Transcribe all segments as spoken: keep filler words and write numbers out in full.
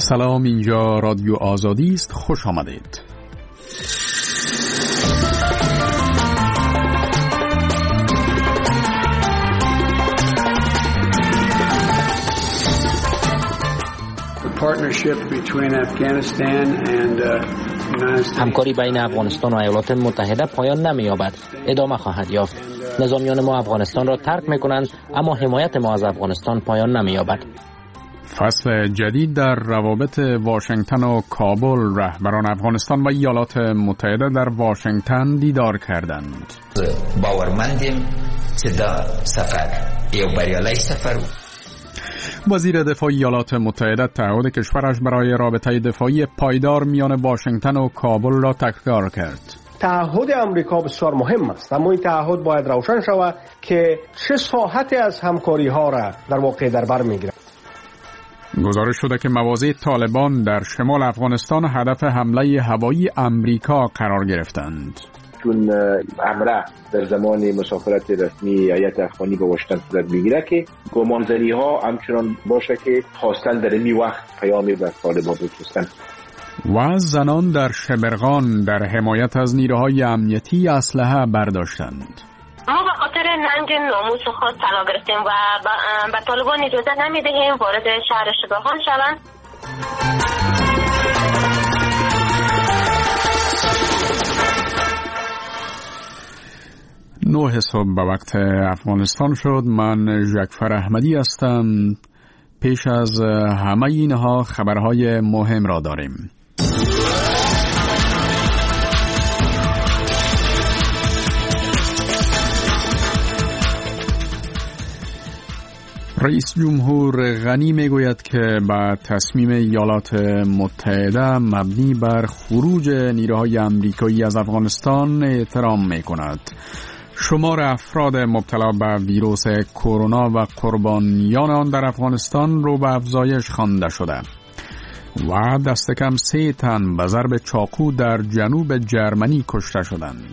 سلام، اینجا رادیو آزادی است. خوش آمدید. همکاری بین افغانستان و ایالات متحده پایان نمی‌یابد، ادامه خواهد یافت. نظامیان ما افغانستان را ترک می‌کنند، اما حمایت ما از افغانستان پایان نمی‌یابد. فصل جدید در روابط واشنگتن و کابل. رهبران افغانستان و ایالات متحده در واشنگتن دیدار کردند. باورمندیم که در سفر یو بریالی سفر. وزیر دفاع ایالات متحده تعهد کشورش برای رابطه دفاعی پایدار میان واشنگتن و کابل را تکرار کرد. تعهد امریکا بسیار مهم است، اما این تعهد باید روشن شود که چه ساحتی از همکاری ها را در واقع در بر میگیرد. گزارش شده که مواضع طالبان در شمال افغانستان هدف حمله هوایی امریکا قرار گرفتند. چون امره در زمان مسافرت رسمی هیئت افغانی به واشنگتن صورت میگیره که گمانزنی ها همچنان باشه که خواستن در این وقت پیامی به طالبان بفرستن. و زنان در شبرغان در حمایت از نیروهای امنیتی اسلحه برداشتند. ما به خاطر ننگ ناموس خود طلا گرفتیم و به طالبان اجازه نمیدهیم وارد شهر شبرغان شوند. نه صبح به وقت افغانستان شد. من جعفر احمدی هستم. پیش از همه اینها خبرهای مهم را داریم. رئیس جمهور غنی میگوید که با تصمیم ایالات متحده مبنی بر خروج نیروهای آمریکایی از افغانستان احترام میکند. شمار افراد مبتلا به ویروس کرونا و قربانیان آن در افغانستان رو به افزایش خوانده شده و دست کم سه تن به ضرب چاقو در جنوب جرمنی کشته شدند.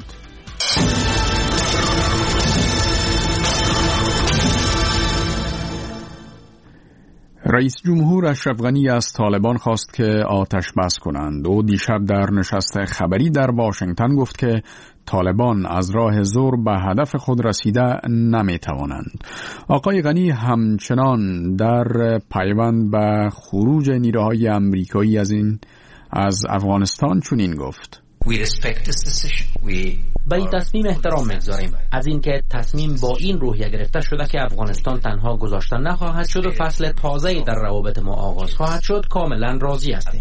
رئیس جمهور اشرف غنی از طالبان خواست که آتش بس کنند. او دیشب در نشست خبری در واشنگتن گفت که طالبان از راه زور به هدف خود رسیده نمی توانند. آقای غنی همچنان در پیوند به خروج نیروهای آمریکایی از این از افغانستان چنین گفت: به این تصمیم احترام می‌گذاریم. از اینکه تصمیم با این روحیه گرفته شده که افغانستان تنها گذاشته نخواهد شد و فصل تازه‌ای در روابط ما آغاز خواهد شد، کاملا راضی هستیم.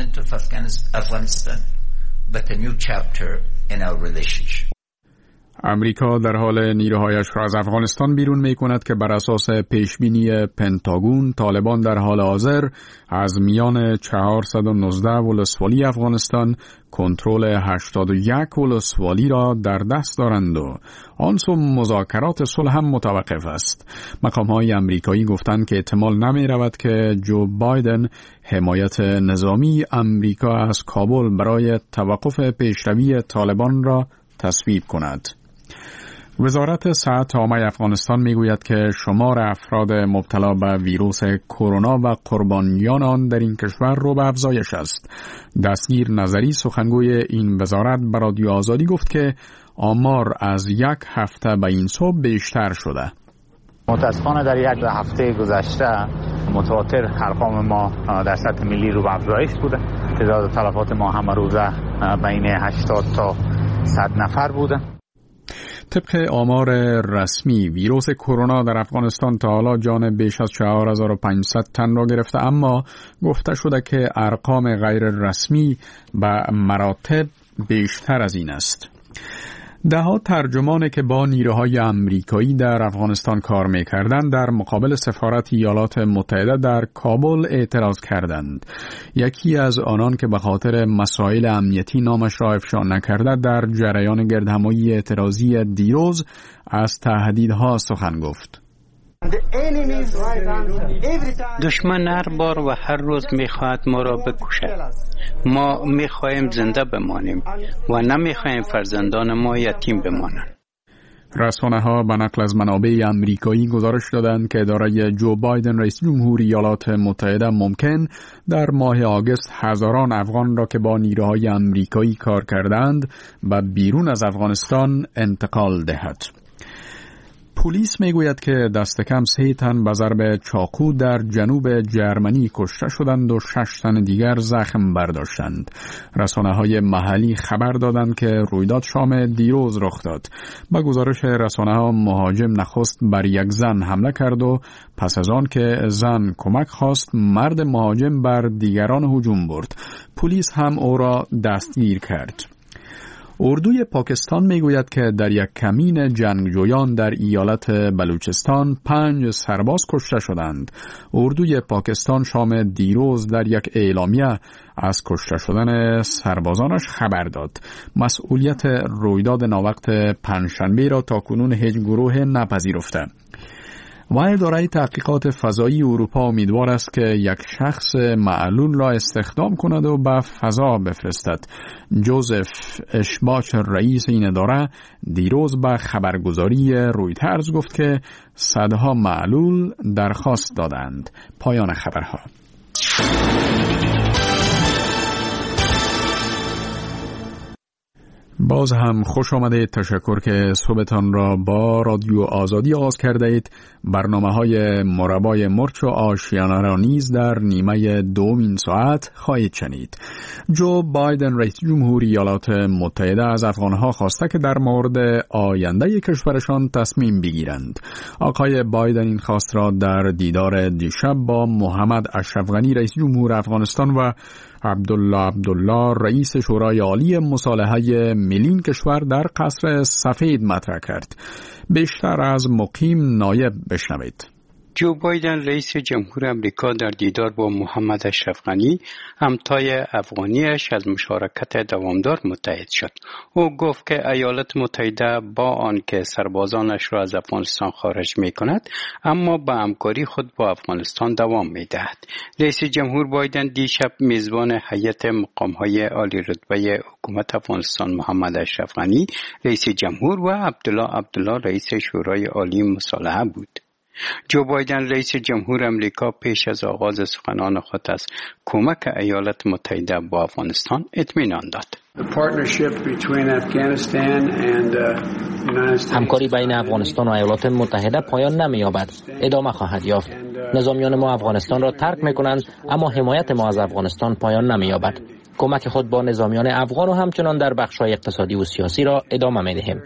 امریکا در حال نیروهایش را از افغانستان بیرون می کند که بر اساس پیشبینی پنتاگون طالبان در حال حاضر از میان چهارصد و نوزده ولسوالی افغانستان کنترل هشتاد و یک ولسوالی را در دست دارند و آن سو مذاکرات صلح هم متوقف است. مقام‌های امریکایی گفتند که احتمال نمی رود که جو بایدن حمایت نظامی امریکا از کابل برای توقف پیشروی طالبان را تصویب کند. وزارت صحت عامه افغانستان میگوید که شمار افراد مبتلا به ویروس کرونا و قربانیان آن در این کشور رو به افزایش است. دستگیر نظری سخنگوی این وزارت به رادیو آزادی گفت که آمار از یک هفته به این سو بیشتر شده. متاسفانه در یک هفته گذشته متواتر ارقام ما در سطح ملی رو به افزایش بوده. تعداد تلفات ما هم روزه بین هشتاد تا صد نفر بوده. طبق آمار رسمی ویروس کرونا در افغانستان تا حالا جان بیش از چهار هزار و پانصد تن را گرفته، اما گفته شده که ارقام غیر رسمی به مراتب بیشتر از این است. ده‌ها ترجمانی که با نیروهای آمریکایی در افغانستان کار می‌کردند در مقابل سفارت ایالات متحده در کابل اعتراض کردند. یکی از آنان که به خاطر مسائل امنیتی نامش را افشا نکرده در جریان گردهمایی اعتراضی دیروز از تهدیدها سخن گفت. دشمن هر بار و هر روز میخواهد ما را بکشد. ما میخواهیم زنده بمانیم و نمیخواهیم فرزندان ما یتیم بمانند. رسانه‌ها به نقل از منابع امریکایی گزارش دادند که اداره جو بایدن رئیس جمهور ایالات متحده ممکن در ماه آگوست هزاران افغان را که با نیروهای امریکایی کار کردند به بیرون از افغانستان انتقال دهد. پلیس میگوید که دست کم سه تن به ضرب چاقو در جنوب جرمنی کشته شدند و شش تن دیگر زخم برداشتند. رسانه‌های محلی خبر دادند که رویداد شام دیروز رخ داد. با گزارش رسانه‌ها مهاجم نخست بر یک زن حمله کرد و پس از آن که زن کمک خواست مرد مهاجم بر دیگران هجوم برد. پلیس هم او را دستگیر کرد. اردوی پاکستان میگوید که در یک کمین جنگجویان در ایالت بلوچستان پنج سرباز کشته شدند. اردوی پاکستان شام دیروز در یک اعلامیه از کشته شدن سربازانش خبر داد. مسئولیت رویداد ناوقت پنجشنبه را تاکنون هیچ گروه نپذیرفته. و اداره تحقیقات فضایی اروپا امیدوار است که یک شخص معلول را استخدام کند و به فضا بفرستد. جوزف اشباچ رئیس این اداره دیروز به خبرگزاری رویترز گفت که صدها معلول درخواست دادند. پایان خبرها. باز هم خوش آمده. تشکر که صبحتان را با رادیو آزادی آغاز کرده اید. برنامه های مربای مرچ و آشیانه را نیز در نیمه دومین ساعت خواهید شنید. جو بایدن رئیس جمهور ایالات متحده از افغانها خواسته که در مورد آینده کشورشان تصمیم بگیرند. آقای بایدن این خواست را در دیدار دیشب با محمد اشرف غنی رئیس جمهور افغانستان و عبدالله عبدالله رئیس شورای عالی مصالحه ملی کشور در قصر سفید مطرح کرد. بیشتر از مقیم نایب بشنوید. جو بایدن رئیس جمهور امریکا در دیدار با محمد اشرف غنی همتای افغانیش از مشارکت دوامدار متحد شد. او گفت که ایالات متحده با آنکه سربازانش را از افغانستان خارج می کند اما با همکاری خود با افغانستان دوام می دهد. رئیس جمهور بایدن دیشب میزبان هیئت مقام‌های عالی رتبه حکومت افغانستان محمد اشرف غنی رئیس جمهور و عبدالله عبدالله رئیس شورای عالی مصالحه بود. جو بایدن رئیس جمهور امریکا پیش از آغاز سخنان خود از کمک ایالات متحده با افغانستان اطمینان داد. همکاری بین افغانستان و ایالات متحده پایان نمی‌یابد، ادامه خواهد یافت. نظامیان ما افغانستان را ترک می‌کنند اما حمایت ما از افغانستان پایان نمی‌یابد. کمک خود با نظامیان افغان و همچنان در بخش‌های اقتصادی و سیاسی را ادامه می‌دهیم.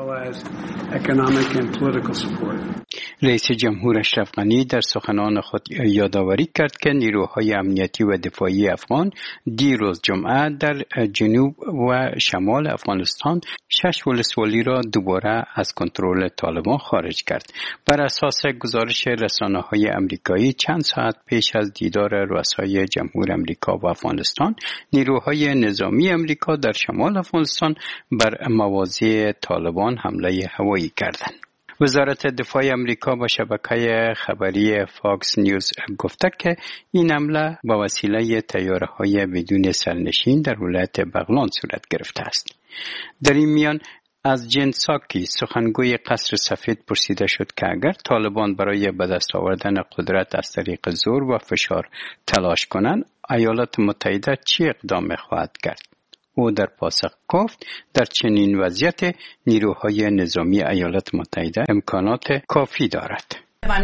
رئیس جمهور اشرف غنی در سخنان خود یادآوری کرد که نیروهای امنیتی و دفاعی افغان دیروز جمعه در جنوب و شمال افغانستان شش ولسوالی را دوباره از کنترل طالبان خارج کرد. بر اساس گزارش رسانه‌های امریکایی چند ساعت پیش از دیدار رؤسای جمهور امریکا و افغانستان، نیروهای نظامی امریکا در شمال افغانستان بر مواضع طالبان حمله هوایی کردند. وزارت دفاع امریکا با شبکه خبری فاکس نیوز گفته که این حمله با وسیله طیاره‌های بدون سرنشین در ولایت بغلان صورت گرفته است. در این میان از جن ساکی سخنگوی قصر سفید پرسیده شد که اگر طالبان برای به دست آوردن قدرت از طریق زور و فشار تلاش کنند، ایالات متحده چه اقدام خواهد کرد؟ او در پاسخ گفت در چنین وضعیت نیروهای نظامی ایالات متحده امکانات کافی دارد.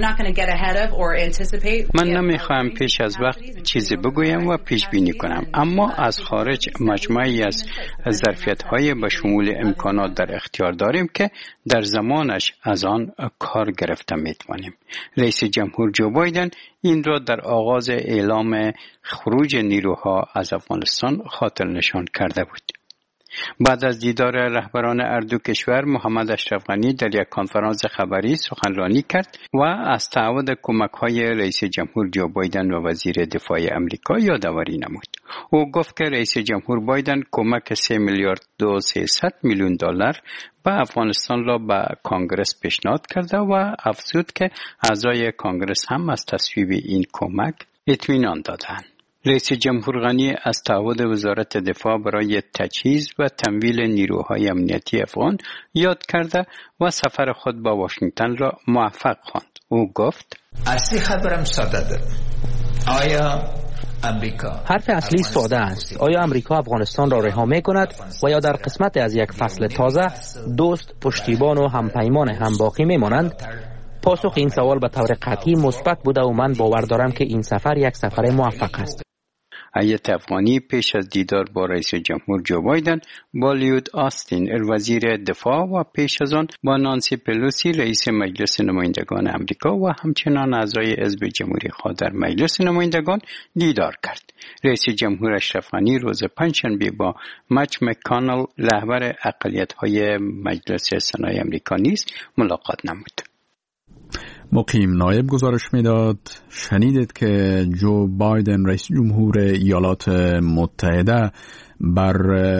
من نمیخواهم پیش از وقت چیزی بگویم و پیش بینی کنم، اما از خارج مجموعی از ظرفیت‌های به شمول امکانات در اختیار داریم که در زمانش از آن کار گرفته میتوانیم. رئیس جمهور جو بایدن این را در آغاز اعلام خروج نیروها از افغانستان خاطر نشان کرده بود. بعد از دیدار رهبران هر دو کشور، محمد اشرف غنی در یک کنفرانس خبری سخنرانی کرد و از تعهد کمک‌های رئیس جمهور جو بایدن و وزیر دفاع امریکا یادآوری نمود. او گفت که رئیس جمهور بایدن کمک سه میلیارد و سیصد میلیون دلار به افغانستان را به کانگرس پیشنهاد کرده و افزود که اعضای کانگرس هم از تصویب این کمک اطمینان دادند. رئیس جمهور غنی از تعهد وزارت دفاع برای تجهیز و تمویل نیروهای امنیتی افغان یاد کرده و سفر خود با واشنگتن را موفق خواند. او گفت: اصلی خبرم ساده ده. آیا امریکا حرف اصلی ساده است. آیا امریکا افغانستان را رها می کند و یا در قسمت از یک فصل تازه دوست، پشتیبان و همپیمان هم باقی می مانند؟ پاسخ این سوال به طور قطعی مثبت بوده و من باور دارم که این سفر یک سفر موفق است. هیئت افغانی پیش از دیدار با رئیس جمهور جو بایدن با لیود آستین وزیر دفاع و پیش از آن با نانسی پلوسی رئیس مجلس نمایندگان امریکا و همچنان اعضای حزب جمهوری خواه در مجلس نمایندگان دیدار کرد. رئیس جمهور اشرف غنی روز پنجشنبه با مچ مکانل رهبر اقلیت‌های مجلس سنای امریکا نیز ملاقات نمود. مقیم نایب گزارش میداد شنیدید که جو بایدن رئیس جمهور ایالات متحده بر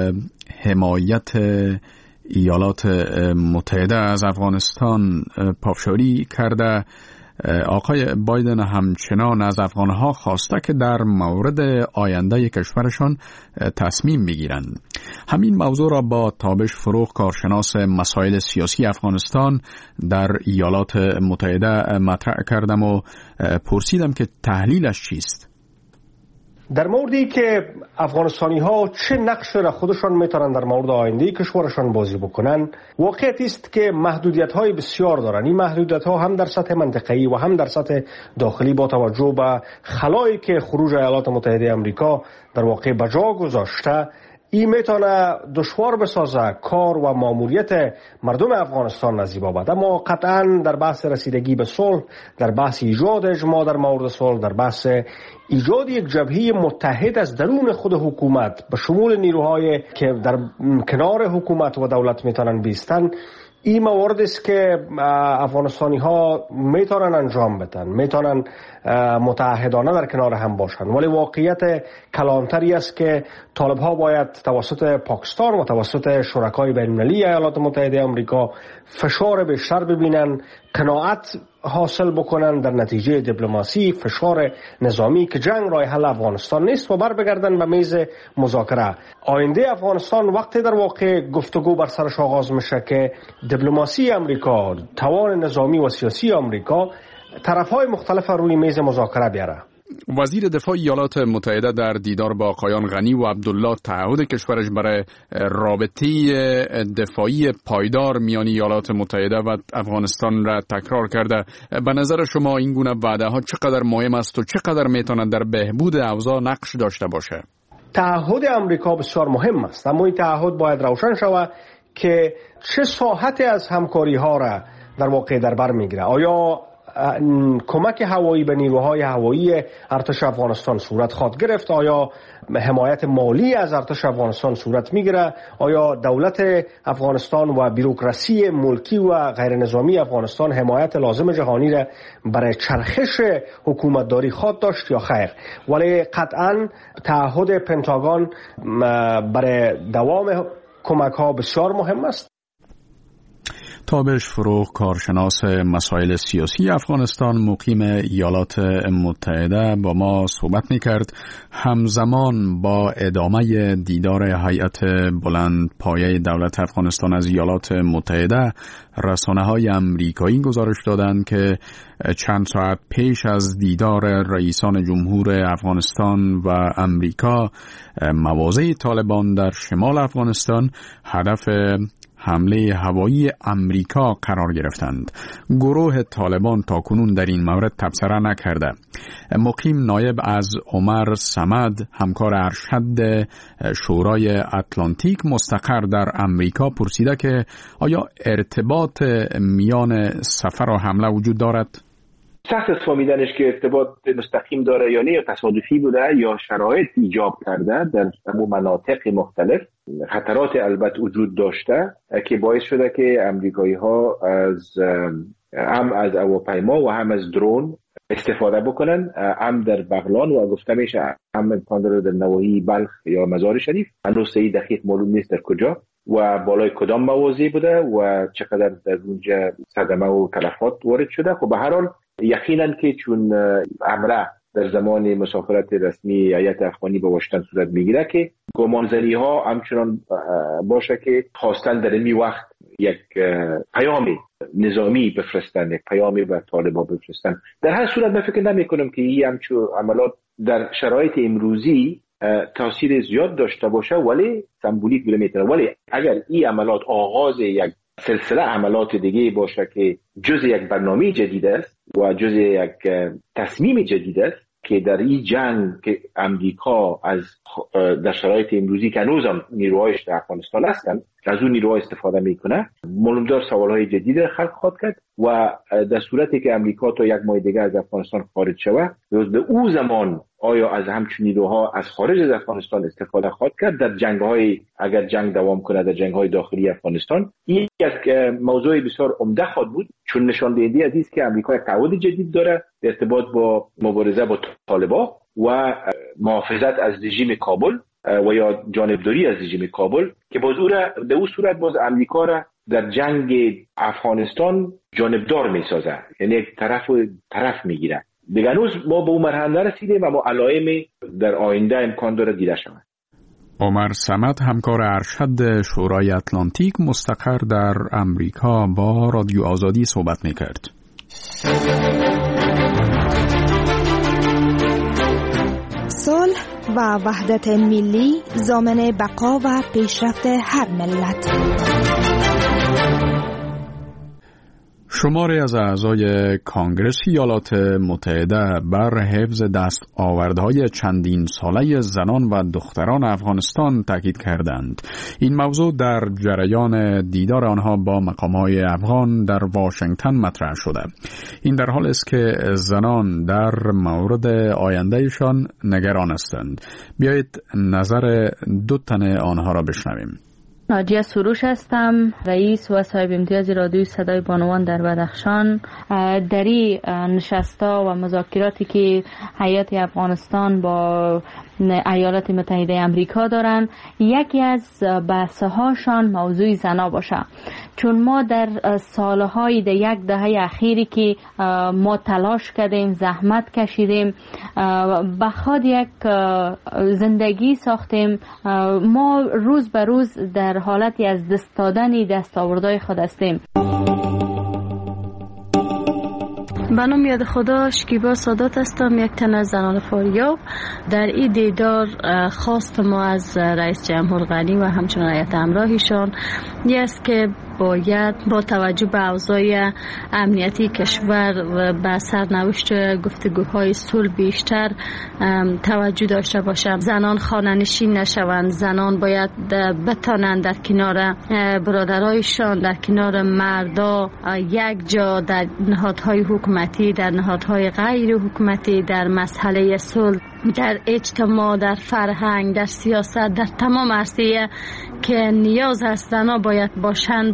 حمایت ایالات متحده از افغانستان پافشاری کرده. آقای بایدن همچنان از افغانها خواسته که در مورد آینده کشورشان تصمیم بگیرند. همین موضوع را با تابش فروغ کارشناس مسائل سیاسی افغانستان در ایالات متحده مطرح کردم و پرسیدم که تحلیلش چیست. در موردی که افغانستانی ها چه نقش را خودشان میتونن در مورد آینده کشورشان بازی بکنن، واقعیت است که محدودیت های بسیار دارن. این محدودیت ها هم در سطح منطقه‌ای و هم در سطح داخلی با توجه به خلایی که خروج ایالات متحده آمریکا در واقع بجا گذاشته، این میتونه دشوار بسازه کار و ماموریت مردم افغانستان نزیبا بد. اما قطعا در بحث رسیدگی به صلح، در بحث ایجاد اجماع در مورد صلح، در بحث ایجاد یک جبهه متحد از درون خود حکومت به شمول نیروهای که در کنار حکومت و دولت میتونن بیستن، این موارد است که افغانستانی ها میتونن انجام بدن، میتونن متحدانه در کنار هم باشن. ولی واقعیت کلانتری است که طالب ها باید توسط پاکستان و توسط شرکای بین المللی ایالات متحده آمریکا فشار بیشتر ببینن، قناعت حاصل بکنن در نتیجه دیپلماسی، فشار نظامی که جنگ راه حل افغانستان نیست و بر بگردن به میز مذاکره. آینده افغانستان وقتی در واقع گفتگو بر سرش آغاز میشه که دیپلماسی آمریکا، توان نظامی و سیاسی آمریکا طرف‌های مختلف روی میز مذاکره بیاره. وزیر دفاع ایالات متحده در دیدار با آقایان غنی و عبدالله تعهد کشورش برای رابطه دفاعی پایدار میان ایالات متحده و افغانستان را تکرار کرده. به نظر شما این گونه وعده ها چقدر مهم است و چقدر میتونه در بهبود اوضاع نقش داشته باشه؟ تعهد امریکا بسیار مهم است، اما این تعهد باید روشن شود که چه ساحتی از همکاری ها را در واقع در بر میگیره. آیا کمک هوایی به نیروهای هوایی ارتش افغانستان صورت خواهد گرفت؟ آیا حمایت مالی از ارتش افغانستان صورت میگیره؟ آیا دولت افغانستان و بوروکراسی ملکی و غیر نظامی افغانستان حمایت لازم جهانی را برای چرخش حکومتداری خواهد داشت یا خیر؟ ولی قطعا تعهد پنتاگون برای دوام کمک ها بسیار مهم است. تابش فروغ کارشناس مسائل سیاسی افغانستان مقیم ایالات متحده با ما صحبت می‌کرد. همزمان با ادامه دیدار هیئت بلند پایه دولت افغانستان از ایالات متحده، رسانه‌های آمریکایی گزارش دادند که چند ساعت پیش از دیدار رئیسان جمهور افغانستان و امریکا، مواضع طالبان در شمال افغانستان هدف حمله هوایی امریکا قرار گرفتند. گروه طالبان تاکنون در این مورد تبصره نکرده. مقیم نایب از عمر صمد، همکار ارشد شورای اتلانتیک مستقر در امریکا، پرسیده که آیا ارتباط میان سفر و حمله وجود دارد؟ سخت است فهمیدنش که ارتباط مستقیم داره یا نه، یا تصادفی بوده یا شرایط ایجاب کرده در همون مناطق مختلف. خطرات البته وجود داشته که باعث شده که امریکایی ها از هم از هواپیما و هم از درون استفاده بکنن، هم در بغلان و گفته میشه هم امکان داره در نواحی بلخ یا مزار شریف. هنوز صحیح دقیق معلوم نیست در کجا و بالای کدام مواضع بوده و چقدر در اونجا صدمه و تلفات وارد شده. خب به هر حال یقینا که چون امره در زمان مسافرت رسمی هیئت افغانی به واشنگتن صورت میگیره که گمانزنی ها همچنان باشه که خواستن در این وقت یک پیام نظامی بفرستن، یک پیامی به طالبان بفرستن. در هر صورت من فکر نمی کنم که این همچون عملات در شرایط امروزی تاثیر زیاد داشته باشه، ولی سمبولیک بله میتونه. ولی اگر این عملات آغاز یک سلسله عملات دیگه باشه که جز یک برنامه جدید است و جز یک تصمیم جدید است که در این جنگ که امریکا از در شرایط امروزی که هنوز هم نیروهایش در افغانستان هستند از اون نیروها استفاده میکنه، معلومدار سوالهای جدید خلق خواهد کرد و در صورتی که امریکا تا یک ماه دیگه از افغانستان خارج شود، به او زمان آیا از همچون نیروها از خارج از افغانستان استفاده خواهد کرد در جنگ‌های، اگر جنگ دوام کنه در جنگ‌های داخلی افغانستان. این یک موضوع بسیار عمده خواهد بود، چون نشان دهنده است که امریکا یک تعهد جدید داره در ارتباط با مبارزه با طالبان و محافظت از رژیم کابل و یا جانبداری از رژیم کابل، که باز او را در اون صورت باز امریکا را در جنگ افغانستان جانبدار میسازه، یعنی یک طرف طرف میگیره. دیگه هنوز ما به اون مرحله نرسیدیم و علائم در آینده امکان داره دیده شود. عمر صمد، همکار ارشد شورای اتلانتیک مستقر در امریکا، با رادیو آزادی صحبت میکرد. صلح و وحدت ملی ضامن بقا و پیشرفت هر ملت. شماری از اعضای کانگرس ایالات متحده بر حفظ دستاوردهای چندین ساله زنان و دختران افغانستان تاکید کردند. این موضوع در جریان دیدار آنها با مقام‌های افغان در واشنگتن مطرح شده. این در حال است که زنان در مورد آیندهشان نگران هستند. بیایید نظر دو تن آنها را بشنویم. ناجیه سروش هستم، رئیس و صاحب امتیاز رادیوی صدای بانوان در بدخشان. در این نشستا و مذاکراتی که هیئت افغانستان با ایالات متحده امریکا دارن، یکی از بحث‌هاشان موضوع زنا باشه، چون ما در سالهای در یک دهه اخیری که ما تلاش کردیم، زحمت کشیدیم، بخواد یک زندگی ساختیم، ما روز به روز در حالتی از دست دادن دستاوردهای خود هستیم. به نام یاد خدا شکیبا سادات هستم، یک تن از زنان فاریاب. در این دیدار خواست ما از رئیس جمهور غنی و همچنان هیئت همراهیشان این است که باید با توجه به اوضاع امنیتی کشور و به سرنوشت گفتگوهای صلح بیشتر توجه داشته باشند. زنان خانه‌نشین نشوند، زنان باید بتانند در کنار برادرایشان، در کنار مردا یک جا در نهادهای حکومتی، در نهادهای غیر حکومتی، در مسئله صلح، در اجتماع، در فرهنگ، در سیاست، در تمام عرصه که نیاز است زنان باید باشند.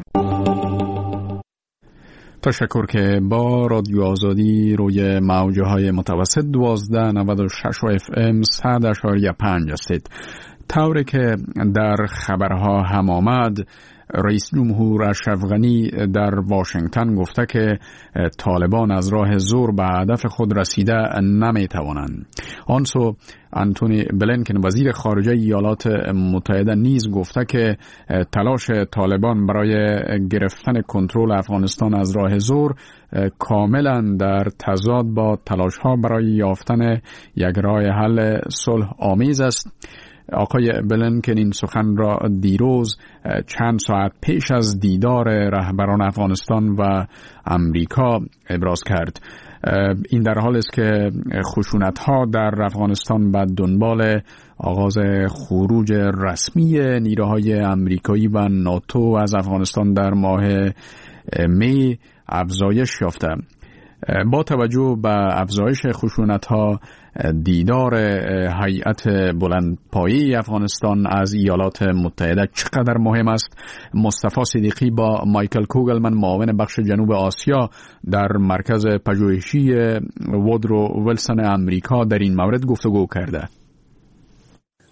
تشکر که با رادیو آزادی روی موجه های متوسط دوازده نود و شش و اف ام صد اشاریه پنج هستید. طوری که در خبرها هم آمد، رئیس جمهور اشرف غنی در واشنگتن گفته که طالبان از راه زور به هدف خود رسیده نمیتوانند. آنسو آنتونی بلینکن وزیر خارجه ایالات متحده نیز گفته که تلاش طالبان برای گرفتن کنترل افغانستان از راه زور کاملا در تضاد با تلاش‌ها برای یافتن یک راه حل صلح آمیز است. آقای بلینکن این سخن را دیروز چند ساعت پیش از دیدار رهبران افغانستان و امریکا ابراز کرد. این در حال است که خشونت‌ها در افغانستان بعد دنبال آغاز خروج رسمی نیروهای امریکایی و ناتو از افغانستان در ماه می افزایش یافته. با توجه به افزایش خشونت‌ها، دیدار هیئت بلندپایه افغانستان از ایالات متحده چقدر مهم است؟ مصطفی صدیقی با مایکل کوگلمن، معاون بخش جنوب آسیا در مرکز پژوهشی وودرو ویلسون امریکا، در این مورد گفتگو کرده.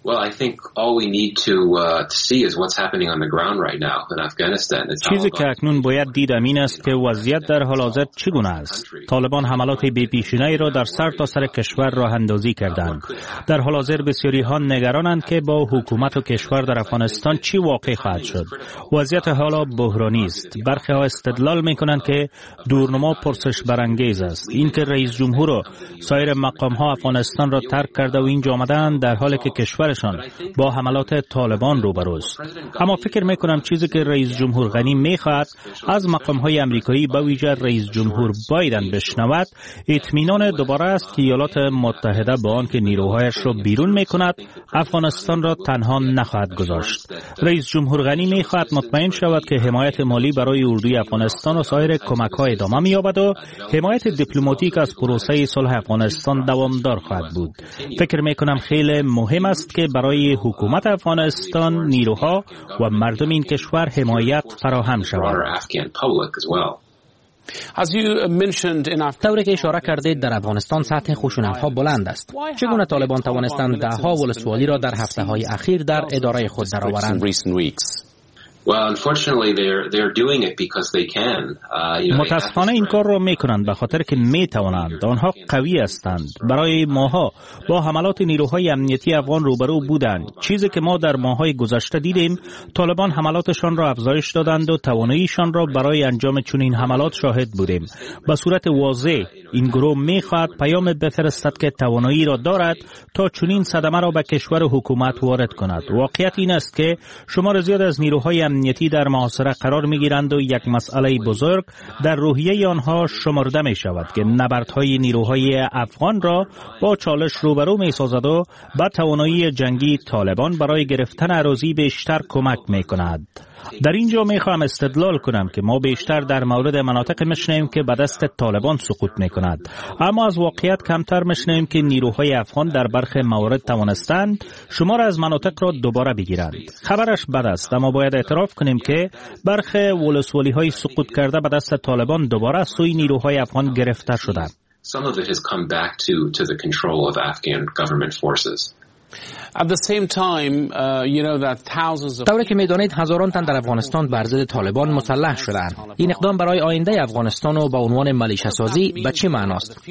Well, I think all we need to uh, to see is what's happening on the ground right now in Afghanistan. چیزی که اکنون باید دید این است که وضعیت در حال حاضر چگونه است. طالبان حملات بی‌پیشینه‌ای را در سر تا سر کشور راه اندازی کردند. در حال حاضر بسیاری ها نگرانند که با حکومت و کشور در افغانستان چی واقع خواهد شد. وضعیت حالا بحرانی است. برخی ها استدلال می‌کنند که دورنما پرسش برانگیز است. اینکه رئیس جمهور و سایر مقام ها افغانستان را ترک کرده و اینجا آمدند در حالی که کشور با حملات طالبان روبروست. اما فکر میکنم چیزی که رئیس جمهور غنی میخواهد از مقام‌های آمریکایی به ویژه رئیس جمهور بایدن بشنود اطمینان دوباره است که ایالات متحده با آنکه نیروهایش را بیرون میکند افغانستان را تنها نخواهد گذاشت. رئیس جمهور غنی میخواهد مطمئن شود که حمایت مالی برای اردوی افغانستان و سایر کمک‌ها ادامه می‌یابد و حمایت دیپلماتیک از پروسه صلح افغانستان دوامدار خواهد بود. فکر میکنم خیلی مهم است که برای حکومت افغانستان نیروها و مردم این کشور حمایت فراهم شود. طوری که اشاره کردید در افغانستان سطح خشونت‌ها بلند است. چگونه طالبان توانستند ده‌ها ولسوالی را در هفته‌های اخیر در اداره خود درآورند؟ متاسفانه این کار را میکنند به خاطر که میتوانند. آنها قوی هستند. برای ماها با حملات نیروهای امنیتی افغان روبرو بودند. چیزی که ما در ماهای گذشته دیدیم طالبان حملاتشان را افزایش دادند و تواناییشان را برای انجام چنین حملات شاهد بودیم. به صورت واضح این گروه میخواهد پیام بفرستد که توانایی را دارد تا چنین صدمه را به کشور و حکومت وارد کند. واقعیت این است که شمار زیاد از نیروهای امنیتی در محاصره قرار میگیرند و یک مسئله بزرگ در روحیه آنها شمرده می شود که نبردهای نیروهای افغان را با چالش روبرو می سازد و به توانایی جنگی طالبان برای گرفتن اراضی بیشتر کمک می کند. در اینجا می خواهم استدلال کنم که ما بیشتر در مورد مناطق میشنویم که به دست طالبان سقوط می کند، اما از واقعیت کمتر میشنویم که نیروهای افغان در برخی موارد توانستند شمار از مناطق را دوباره بگیرند. خبرش بد است، اما باید اعتراف کنیم که برخی ولسوالی های سقوط کرده به دست طالبان دوباره سوی نیروهای افغان گرفته شدند. Some of it has come back to to the control of Afghan government forces. At the same time, uh, you know that thousands of طوری که می‌دانید هزاران تن در افغانستان بر ضد طالبان مسلح شدند. این اقدام برای آینده افغانستان و با عنوان ملیشه سازی به چه معناست؟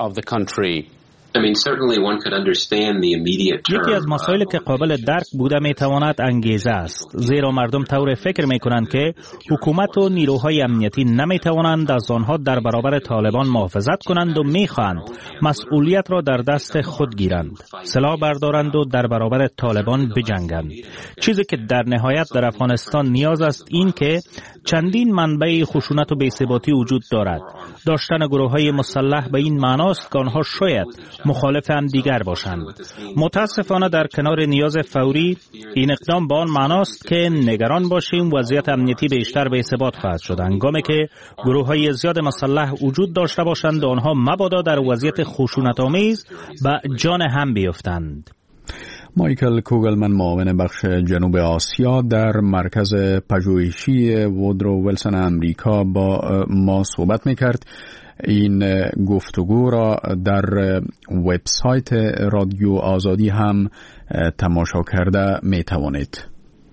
I mean, certainly one could understand the immediate term. یکی از مسائلی که قابل درک بوده میتواند انگیزه است، زیرا مردم طور فکر میکنند که حکومت و نیروهای امنیتی نمیتوانند از آنها در برابر طالبان محافظت کنند و میخواهند مسئولیت را در دست خود گیرند، سلاح بردارند و در برابر طالبان بجنگند. چیزی که در نهایت در افغانستان نیاز است این که چندین منبع خشونت و بی‌ثباتی وجود دارد. داشتن گروه‌های مسلح به این معناست که آنها شاید مخالف هم دیگر باشند. متاسفانه در کنار نیاز فوری این اقدام به آن معناست که نگران باشیم وضعیت امنیتی بیشتر بی‌ثبات خواهد شد، هنگامی که گروه‌های زیاد مسلح وجود داشته باشند و آنها مبادا در وضعیت خشونت‌آمیز به جان هم بیفتند. مایکل کوگلمن، معاون بخش جنوب آسیا در مرکز پژوهشی وودرو ویلسون امریکا با ما صحبت می‌کرد. این گفتگو را در وبسایت رادیو آزادی هم تماشا کرده می توانید.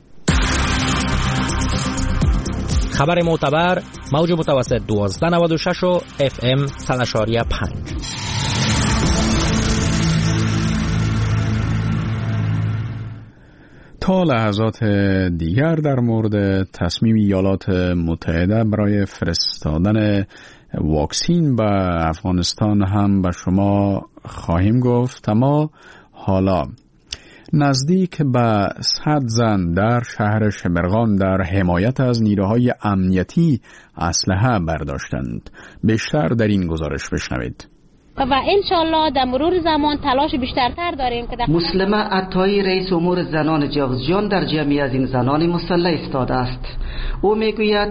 خبر معتبر، موج متوسط دوازده نود و شش و اف ام صد و پنج. تا لحظات دیگر در مورد تصمیم ایالات متحده برای فرستادن واکسین به افغانستان هم به شما خواهیم گفت. اما حالا نزدیک به صد زن در شهر شبرغان در حمایت از نیروهای امنیتی اسلحه برداشتند. بیشتر در این گزارش بشنوید. و انشالله در مرور زمان تلاش بیشترتر داریم که مسلمه عطایی رئیس امور زنان جوزجان در جمعی از این زنان مسلح ایستاده است. او میگوید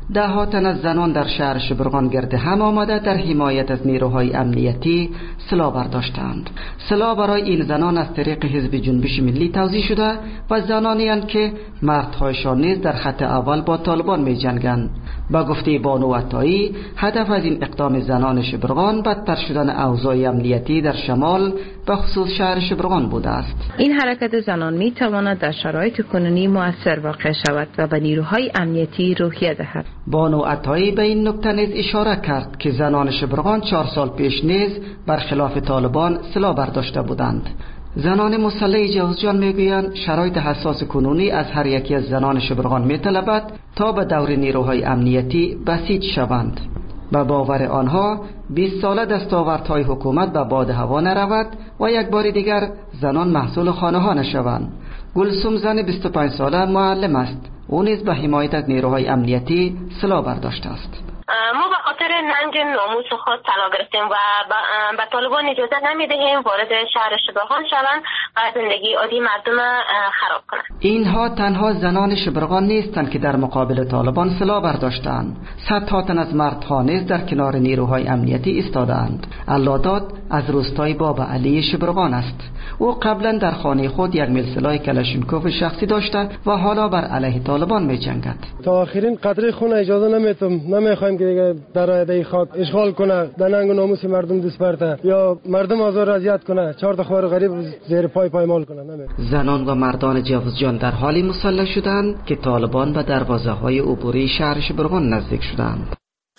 ده ها تن از زنان در شهر شبرغان گرد هم آمده در حمایت از نیروهای امنیتی سلاح برداشتند. سلاح برای این زنان از طریق حزب جنبش ملی توزیع شده و زنانی اند که مردهایشان نیز در خط اول با طالبان می جنگند. با گفته بانو عطایی، هدف از این اقدام زنان شبرغان بدتر شدن اوضاع امنیتی در شمال به خصوص شهر شبرغان بوده است. این حرکت زنان می تواند در شرایط کنونی مؤثر واقع شود و به نیروهای امنیتی روحیه دهد. بانو عطایی به این نکته نیز اشاره کرد که زنان شبرغان چهار سال پیش نیز برخلاف طالبان سلاح برداشته بودند. زنان مسلح جوزجان میگویند شرایط حساس کنونی از هر یکی از زنان شبرغان میطلبد تا به دور نیروهای امنیتی بسیج شوند. به باور آنها بیست ساله دستاوردهای حکومت به باد هوا نرود و یک بار دیگر زنان محصول خانه ها نشوند. گلسوم زن بیست و پنج ساله معلم است. او نیز به حمایت از نیروهای امنیتی سلاح برداشته است. ما به خاطر ننگ ناموس خود طلا گرفتیم و به طالبان اجازه نمیدهیم وارد شهر شبرغان شوند و زندگی عادی مردم خراب کنند. اینها تنها زنان شبرغان نیستند که در مقابل طالبان سلاح برداشتند. صدها تن از مردها نیز در کنار نیروهای امنیتی ایستادند. اللهداد از روستای بابا علی شبرغان است. او قبلا در خانه خود یک میل سلاح کلاشینکوف شخصی داشته و حالا بر علیه طالبان می‌جنگد. تا آخرین قطره خون اجازه نمیتم نمیخوایم که دیگه در ایده خاک اشغال کنه، در ننگ و ناموس مردم دست برده یا مردم آزار اذیت کنه، چهار تا خوار غریب زیر پای پایمال کنه. نمی زنان و مردان جوزجان در حالی مسلح شدند که طالبان به دروازه‌های عبوری شهر شبرغان نزدیک شدند.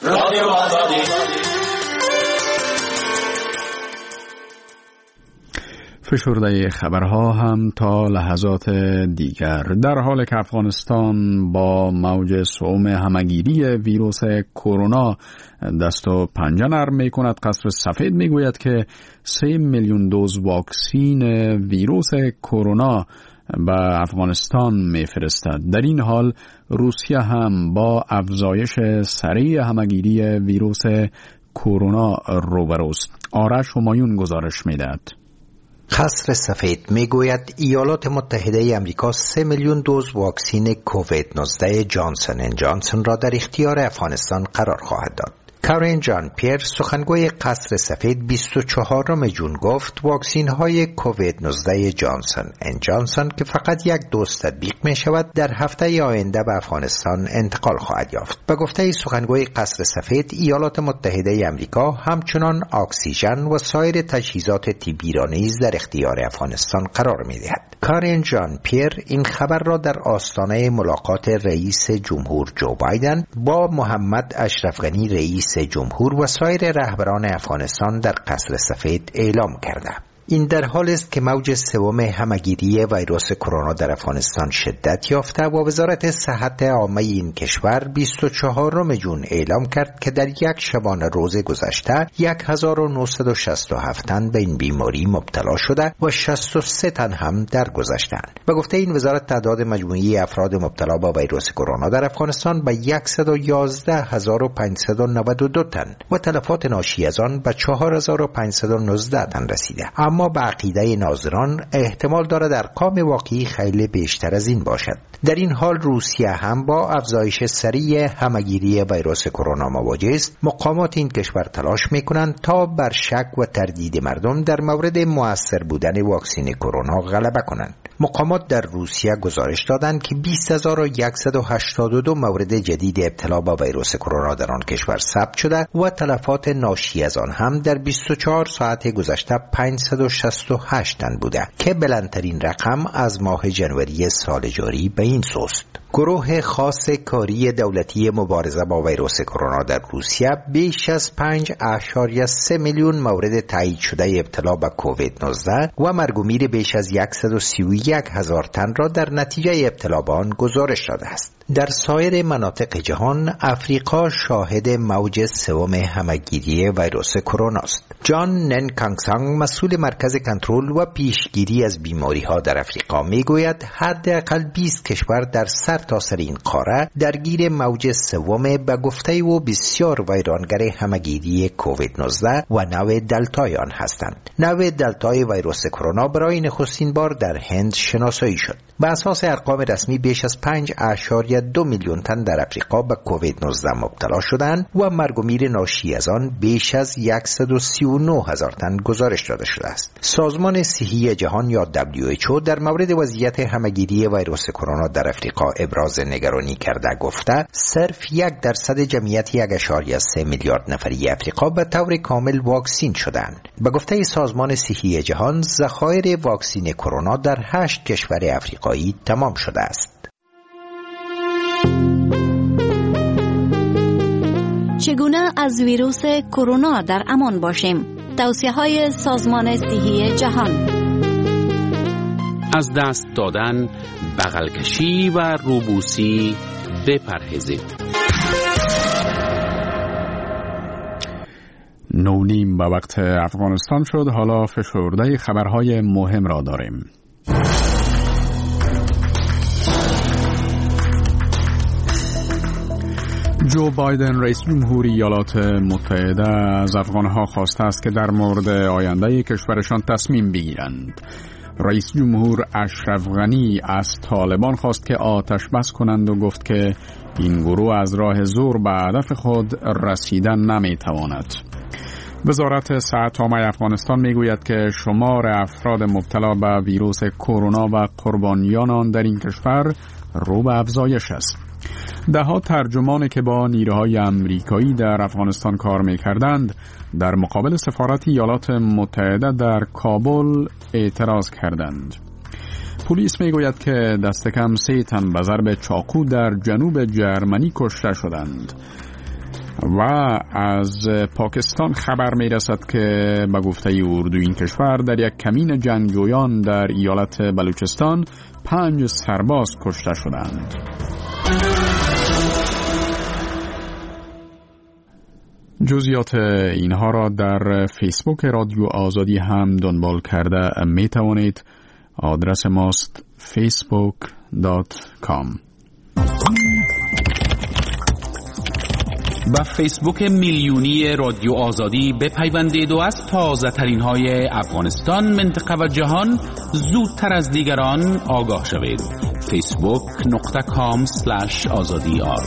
فشرده خبرها هم تا لحظات دیگر. در حال که افغانستان با موج سوم همگیری ویروس کرونا دست و پنجه نرم می کند، قصر سفید می گوید که سه میلیون دوز واکسین ویروس کرونا به افغانستان می فرستد. در این حال روسیه هم با افزایش سریع همگیری ویروس کرونا روبروست. آرش همایون گزارش می دهد. قصر سفید میگوید ایالات متحده امریکا سه میلیون دوز واکسین کووید نوزده جانسون اند جانسون را در اختیار افغانستان قرار خواهد داد. کارین جان پیر سخنگوی قصر سفید بیست و چهارم جون گفت واکسین های کووید نوزده جانسون اند جانسون که فقط یک دوز تطبیق می شود در هفته آینده به افغانستان انتقال خواهد یافت. به گفته سخنگوی قصر سفید ایالات متحده امریکا همچنان اکسیژن و سایر تجهیزات طبی را نیز در اختیار افغانستان قرار می دهد. کارین جان پیر این خبر را در آستانه ملاقات رئیس جمهور جو بایدن با محمد اشرف غنی رئیس جمهور و سایر رهبران افغانستان در قصر سفید اعلام کرده. این در حال است که موج سوم همگیری ویروس کرونا در افغانستان شدت یافته و وزارت صحت عامه این کشور بیست و چهارم جون اعلام کرد که در یک شبانه روز گذشته هزار و نهصد و شصت و هفت تن به این بیماری مبتلا شده و شصت و سه تن هم درگذشتند. به گفته این وزارت تعداد مجموعی افراد مبتلا به ویروس کرونا در افغانستان به صد و یازده هزار و پانصد و نود و دو تن و تلفات ناشی از آن به چهار هزار و پانصد و نوزده تن رسیده. اما به عقیده ناظران احتمال دارد ارقام واقعی خیلی بیشتر از این باشد. در این حال روسیه هم با افزایش سریع همگیری ویروس کرونا مواجه است. مقامات این کشور تلاش می‌کنند تا بر شک و تردید مردم در مورد مؤثر بودن واکسن کرونا غلبه کنند. مقامات در روسیه گزارش دادند که بیست هزار و صد و هشتاد و دو مورد جدید ابتلا با ویروس کرونا در آن کشور ثبت شده و تلفات ناشی از آن هم در بیست و چهار ساعت گذشته پانصد و شصت و هشت تن بوده که بلندترین رقم از ماه ژانویه سال جاری به این سوست. گروه خاص کاری دولتی مبارزه با ویروس کرونا در روسیه بیش از پنج اشاریه سه میلیون مورد تایید شده ابتلا به کووید نوزده و مرگ و میر بیش از صد و سی و یک هزار تن را در نتیجه ابتلا به آن گزارش داده است. در سایر مناطق جهان افریقا شاهد موج سوم همگیری ویروس کرونا است. جان ننکانگسانگ مسئول مرکز کنترل و پیشگیری از بیماری ها در افریقا می گوید حداقل بیست کشور در سرتاسر این قاره درگیر موج سوم به گفته و بسیار ویرانگر همگیری کووید نوزده و نوع دلتای آن هستند. نوع دلتای ویروس کرونا برای نخستین بار در هند شناسایی شد. به اساس ارقام رسمی بیش از پنج اشاریه دو میلیون تن در افریقا به کووید نوزده مبتلا شدند و مرگ و میر ناشی از آن بیش از صد و سی و نه هزار تن گزارش داده شده است. سازمان صحی جهان یا دبلیو اچ او در مورد وضعیت همگیری ویروس کرونا در افریقا ابراز نگرانی کرده گفته صرف یک درصد جمعیت یک اشاریه سه میلیارد نفری افریقا به طور کامل واکسین شدند. به گفته سازمان صحی جهان ذخایر واکسین کرونا در هشت کشور افریقایی تمام شده است. چگونه از ویروس کرونا در امان باشیم؟ توصیه‌های سازمان صحی جهان: از دست دادن، بغل کشی و روبوسی بپرهیزید. نونیم به وقت افغانستان شد. حالا فشرده خبرهای مهم را داریم. جو بایدن رئیس جمهوری ایالات متحده از افغانها خواسته است که در مورد آینده کشورشان تصمیم بگیرند. رئیس جمهور اشرف غنی از طالبان خواست که آتش بس کنند و گفت که این گروه از راه زور به هدف خود رسیدن نمیتواند. وزارت صحت عامه افغانستان میگوید که شمار افراد مبتلا به ویروس کرونا و قربانیان آن در این کشور رو به افزایش است. ده ها ترجمان که با نیروهای امریکایی در افغانستان کار می‌کردند در مقابل سفارت ایالات متحده در کابل اعتراض کردند. پلیس میگوید که دست کم سه تن به ضرب چاقو در جنوب جرمنی کشته شدند. و از پاکستان خبر میرسد که به گفته اردو این کشور در یک کمین جنگجویان در ایالت بلوچستان پنج سرباز کشته شدند. جزئیات اینها را در فیسبوک رادیو آزادی هم دنبال کرده می توانید. آدرس ماست فیسبوک دات کام. با فیسبوک میلیونی رادیو آزادی بپیوندید و از تازه ترین های افغانستان، منطقه و جهان زودتر از دیگران آگاه شوید. فیسبوک نقطه کام سلش آزادی آر.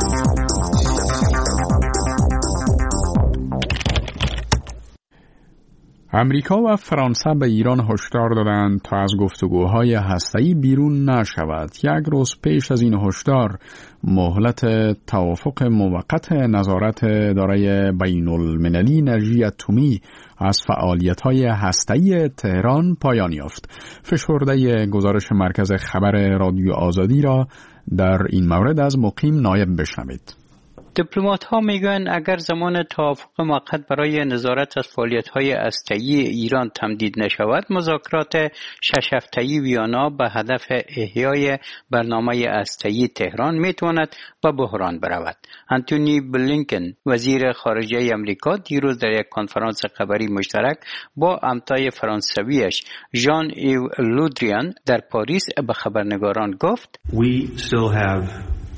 امریکا و فرانسه به ایران هشدار دادند تا از گفتگوهای هسته‌ای بیرون نشود. یک روز پیش از این هشدار مهلت توافق موقت نظارت اداره بین المللی انرژی اتمی از فعالیت‌های هسته‌ای تهران پایان یافت. فشرده گزارش مرکز خبر رادیو آزادی را در این مورد از مقیم نایب بشنوید. دیپلمات ها میگن اگر زمان توافق موقت برای نظارت از فعالیت های هسته‌ای ایران تمدید نشود، مذاکرات شش هفته‌ای ویانا به هدف احیای برنامه هسته‌ای تهران میتواند به بحران برود. انتونی بلینکن وزیر خارجه امریکا دیروز در یک کنفرانس خبری مشترک با همتای فرانسویش ژان ایو لودریان در پاریس به خبرنگاران گفت: We still have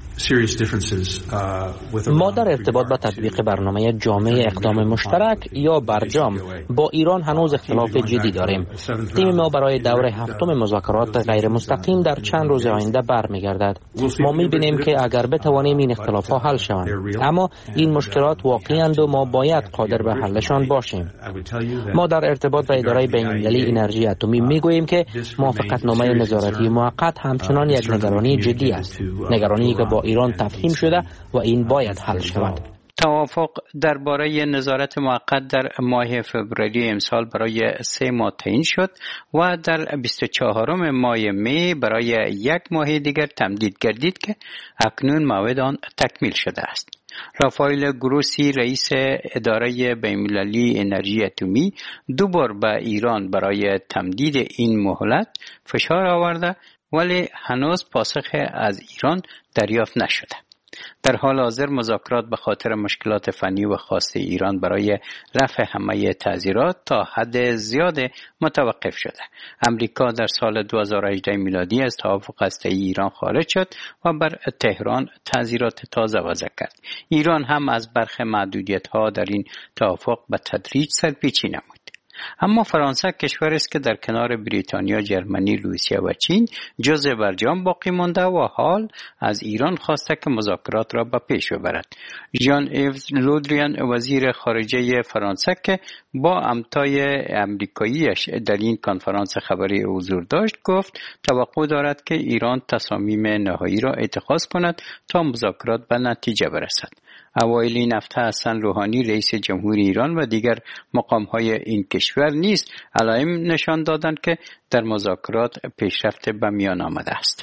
ما در ارتباط با تطبیق برنامه جامع اقدام مشترک یا برجام با ایران هنوز اختلاف جدی داریم. تیم ما برای دور هفتم مذاکرات غیر مستقیم در چند روز آینده برمیگردد. ما میبینیم که اگر بتوانیم این اختلافات حل شوند، اما این مشکلات واقعی اند و ما باید قادر به حلشان باشیم. ما در ارتباط با اداره بین‌المللی انرژی اتمی میگوییم که موافقتنامه نظارتی موقت همچنان یک نگرانی جدی است، نگرانی که با ایران تفهیم شده و این باید حل شود. توافق درباره نظارت موقت در ماه فوریه امسال برای سه ماه تعیین شد و در بیست و چهارم ماه می برای یک ماه دیگر تمدید گردید که اکنون موعد آن تکمیل شده است. رافائل گروسی رئیس اداره بین‌المللی انرژی اتمی دو بار به ایران برای تمدید این مهلت فشار آورده، ولی هنوز پاسخ از ایران دریافت نشده. در حال حاضر مذاکرات به خاطر مشکلات فنی و خاص ایران برای رفع همه تعزیرات تا حد زیاد متوقف شده. امریکا در سال دو هزار و هجده میلادی از توافق هسته‌ای ایران خارج شد و بر تهران تعزیرات تازه وضع کرد. ایران هم از برخی محدودیت‌ها در این توافق به تدریج سرپیچی نمود. اما فرانسه کشوری است که در کنار بریتانیا، جرمنی، روسیه و چین جزء برجام باقی مانده و حال از ایران خواسته که مذاکرات را به پیش ببرد. ژان ایوز لودریان وزیر خارجه فرانسه که با همتای امریکاییش در این کنفرانس خبری حضور داشت گفت توقع دارد که ایران تصامیم نهایی را اتخاذ کند تا مذاکرات به نتیجه برسد. اوایل این هفته حسن روحانی رئیس جمهوری ایران و دیگر مقام‌های این کشور نیز علائم نشان دادند که در مذاکرات پیشرفت به میان آمده است.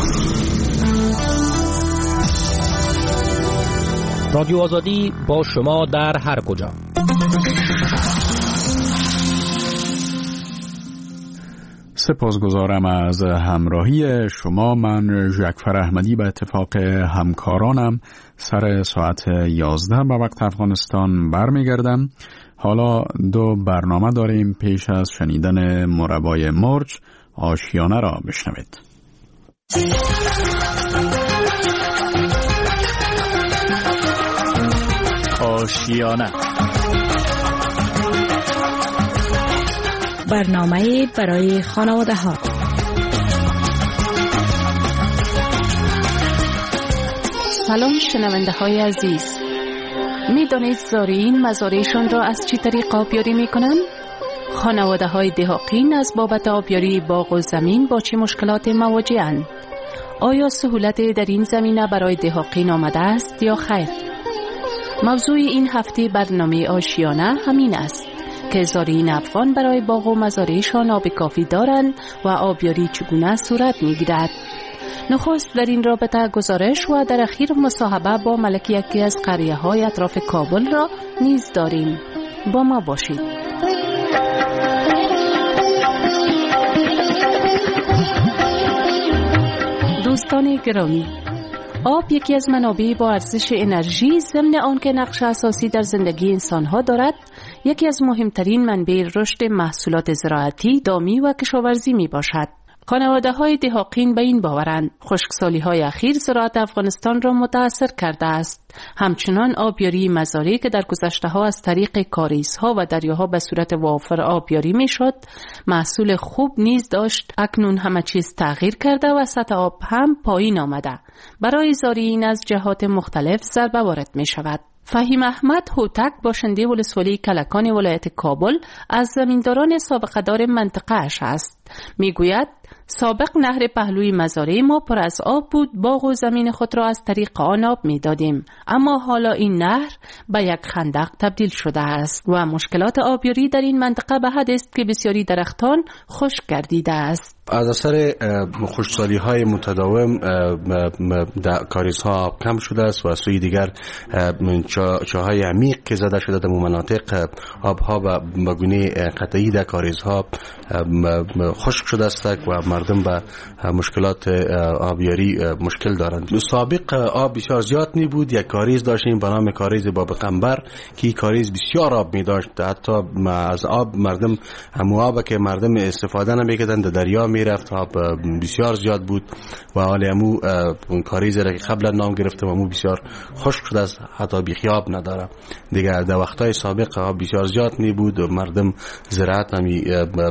رادیو آزادی با شما در هر کجا. سپاسگزارم از همراهی شما. من ژکفر احمدی به اتفاق همکارانم سر ساعت یازده به وقت افغانستان برمیگردم. حالا دو برنامه داریم. پیش از شنیدن مربای مرج آشیانه را بشنوید. آشیانه برنامه برای خانواده ها. سلام شنونده های عزیز، می دانید زارعین مزارعشان را از چی طریق آبیاری می کنند؟ خانواده های دهاقین از بابت آبیاری باغ و زمین با چه مشکلات مواجه‌اند؟ آیا سهولت در این زمینه برای دهاقین آمده است یا خیر؟ موضوع این هفته برنامه آشیانه همین است که زارعین افغان برای باغ و مزارعشان آب کافی دارند و آبیاری چگونه صورت می‌گیرد. نخست در این رابطه گزارش و در اخیر مصاحبه با ملک یکی از قریه‌های اطراف کابل را نیز داریم. با ما باشید. دوستان گرامی، آب یکی از منابع با ارزش انرژی ضمن آنکه نقش اساسی در زندگی انسان‌ها دارد، یکی از مهمترین منابع رشد محصولات زراعتی، دامی و کشاورزی می باشد. خانواده‌های دهاقین به این باورند خشکسالی‌های اخیر زراعت افغانستان را متاثر کرده است. همچنان آبیاری مزارع که در گذشته‌ها از طریق کاریزها و دریاها به صورت وافر آبیاری می‌شد، محصول خوب نیز داشت. اکنون همه چیز تغییر کرده و سطح آب هم پایین آمده. برای زارعین از جهات مختلف ضربه وارد می‌شود. فهیم احمد هوتک باشنده ولسوالی کلکان ولایت کابل از زمینداران سابقه دار منطقه اش است. میگوید سابق نهر پهلوی مزارع ما پر از آب بود، باغ و زمین خود را از طریق آن آب میدادیم، اما حالا این نهر به یک خندق تبدیل شده است و مشکلات آبیاری در این منطقه به حد است که بسیاری درختان خشک گردیده است. از اثر خشکسالی های متداوم کاریزها کم شده است و از سوی دیگر چاهای عمیق که زده شده در مناطق آبها به گونه قطعی در کاریزها خشک شده است و مردم به مشکلات آبیاری مشکل دارند. سابق آب بسیار زیاد می بود. یک کاریز داشتیم به نام کاریز باب قنبر که این کاریز بسیار آب می داشت، حتی از آب مردم همو آب که مردم استفاده نمی‌کردند در دریا می رفت. آب بسیار زیاد بود و حالی همو کاریز را که قبلا نام گرفته همو بسیار خشک شده است، حتی بیخیاب نداره دیگر. در وقتهای سابق آب بسیار زیاد می بود و مردم زراعت همی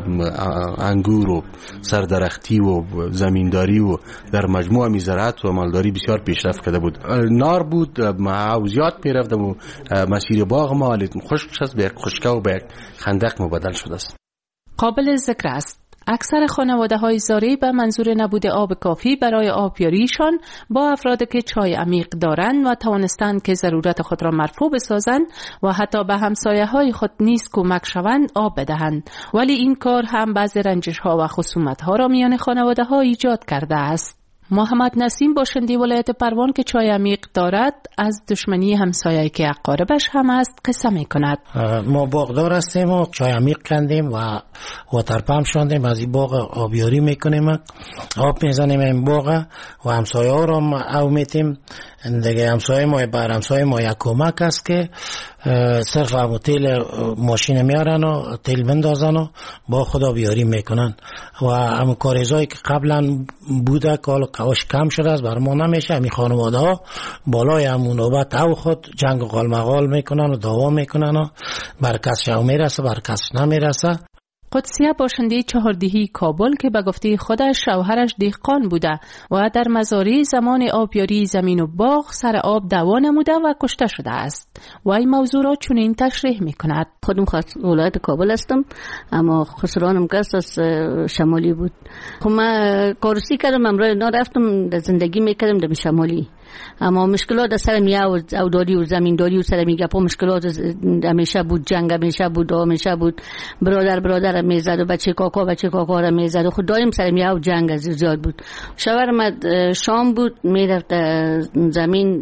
انگور و سردرختی و زمینداری و در مجموع می زراعت و مالداری بسیار پیشرفت کرده بود. نار بود، معاو زیاد می رفت و مسیر باغ ما خشک شد، به یک خشکه و به یک خندق مبدل شده است. قابل ذکر است اکثر خانواده های زارعی به منظور نبود آب کافی برای آبیاریشان با افرادی که چای عمیق دارند و توانستند که ضرورت خود را مرفوع بسازند و حتی به همسایه های خود نیز کمک شوند آب بدهند، ولی این کار هم بعض رنجش ها و خصومت ها را میان خانواده ها ایجاد کرده است. محمد نسیم باشنده ولایت پروان که چای عمیق دارد از دشمنی همسایه‌ای که اقاربش هم است قصه می کند. ما باغدار هستیم و چای عمیق کندیم و واتر پمپ شاندیم، از این باغ آبیاری میکنیم، آب میزنیم این باغ و همسایه ها را او میتیم دیگه. همسایه ما بر همسایه ما یک کمک است که صرف هم تیل ماشین میارن و تیل بندازن و با خدا بیاری میکنن و هم کاریزایی که قبلا بوده که کاش کم شده است بر ما نمیشه. همین خانواده ها بالای همون نوبت او خود جنگ و قالمقال میکنن و دعوا میکنن و بر کس شو میرسه بر کس نمیرسه. قدسیه باشنده چهاردهی کابل که به گفته خودش شوهرش دهقان بوده و در مزارع زمان آبیاری زمین و باغ سر آب دعوا نموده و کشته شده است و این موضوع را چنین تشریح میکند. خودم خاص ولایت کابل هستم اما خسرانم کس از شمالی بود. خب من کارسی کردم، امروز نرفتم، زندگی میکردم در شمالی، اما مشکلات سر میاه و اوداری و زمینداری و سر میگه پا مشکلات همیشه بود، جنگ همیشه بود، همیشه بود، برادر برادر میزد و بچه کاکا بچه کاکا را میزد و خود دایم سر میاه و جنگ زیاد بود. شوهرم شام بود میرفت زمین